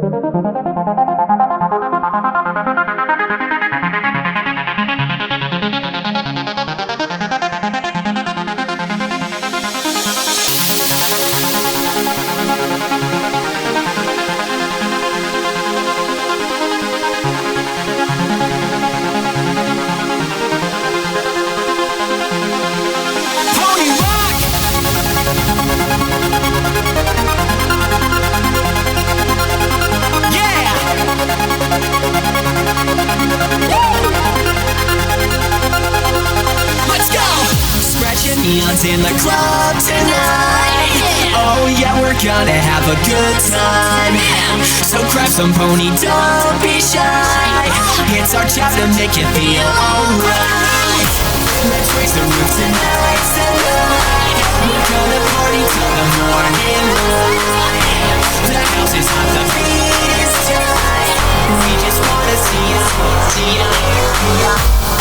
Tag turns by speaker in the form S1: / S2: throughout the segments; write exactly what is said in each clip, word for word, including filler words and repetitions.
S1: Neon's in the club tonight. Oh yeah, we're gonna have a good time. So grab some pony, don't be shy. It's our job to make you feel alright. Let's raise the roof tonight, tonight. We're gonna party till the morning light. The house is hot, the beat is tight. We just wanna see you, see you, see you.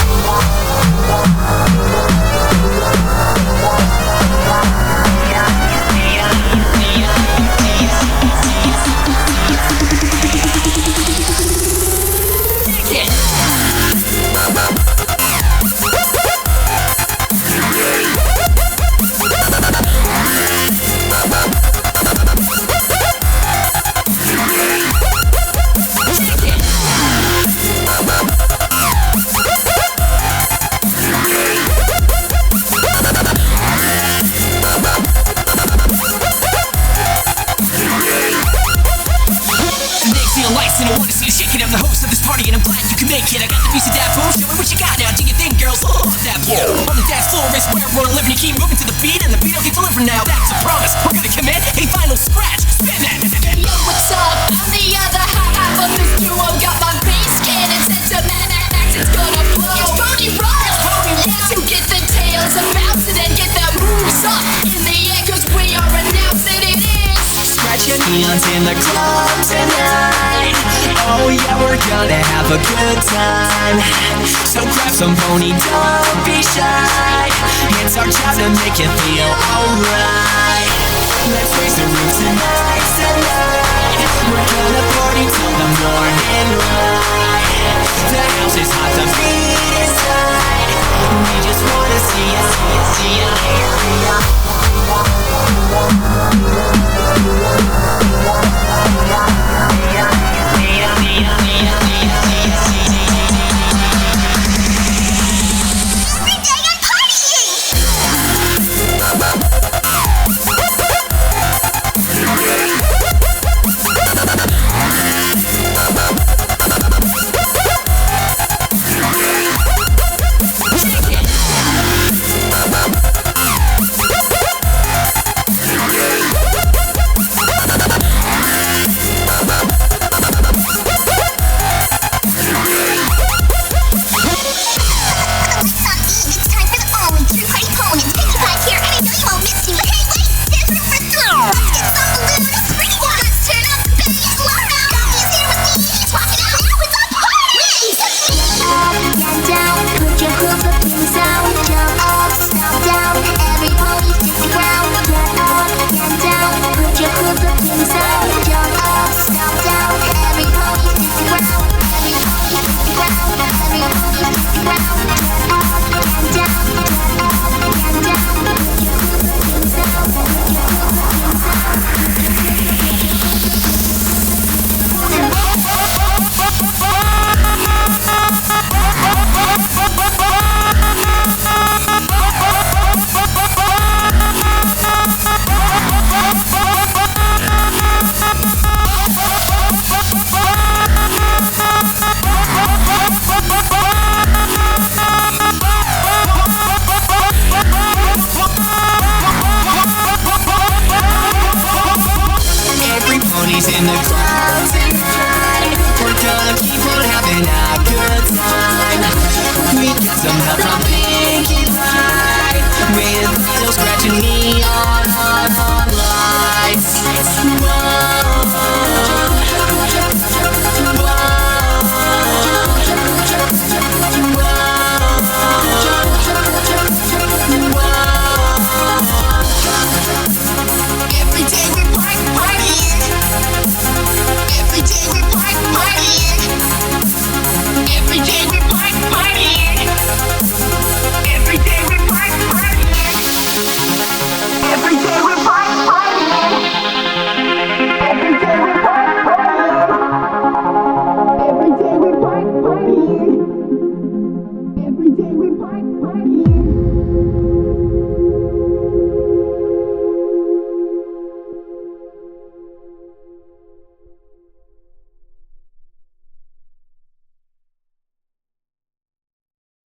S1: And I wanna see you shaking. I'm the host of this party and I'm glad you can make it. I got the piece of that boom, show me what you got now. Do you think girls love that boom? On the dance floor is where we're living. You keep moving to the beat and the beat will get delivered now. That's a promise, we're gonna commit a final scratch. Spin that.
S2: Yo, what's up? I'm the other half of this duo. Got my bass cannon set to max. It's gonna blow. It's Pony Rock. Yeah, to get the tails and bounce it and get the moves up in the air, cause we are announcing it is
S1: Scratch your neons in the club tonight. Oh yeah, we're gonna have a good time. So grab some pony, don't be shy. It's our job to make you feel alright.